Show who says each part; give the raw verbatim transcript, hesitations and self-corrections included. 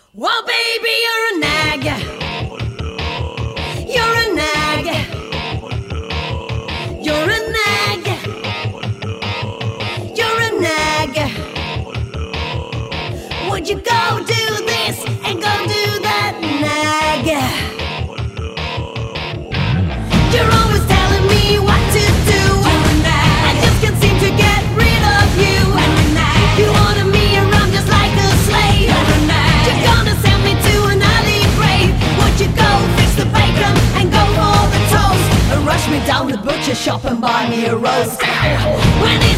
Speaker 1: Well, baby, you're a nag. You're a nag. You're a nag. You're a nag. Would you go do this and go do that, nag? You're always telling me what to do. I just can't seem to get rid of you. You order me around just like a slave. You're gonna send me to an early grave. Would you go fix the bacon and go for the toast, or rush me down the butcher shop and buy me a roast? When